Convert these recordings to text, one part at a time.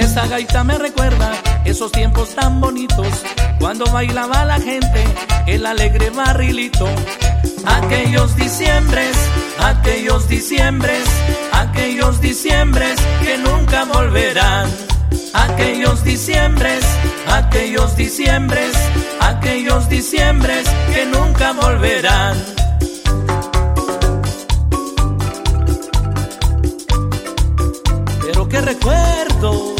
Esa gaita me recuerda esos tiempos tan bonitos, cuando bailaba la gente el alegre barrilito. Aquellos diciembres, aquellos diciembres, aquellos diciembres que nunca volverán. Aquellos diciembres, aquellos diciembres, aquellos diciembres que nunca volverán. Pero qué recuerdos.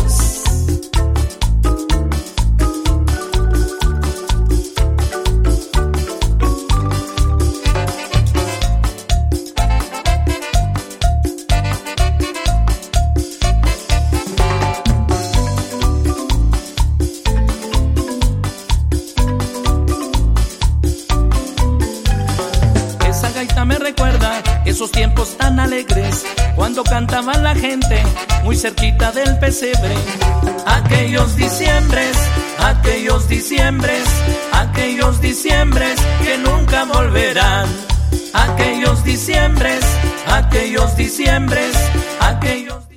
Me recuerda esos tiempos tan alegres, cuando cantaba la gente muy cerquita del pesebre. Aquellos diciembres, aquellos diciembres, aquellos diciembres que nunca volverán. Aquellos diciembres, aquellos diciembres, aquellos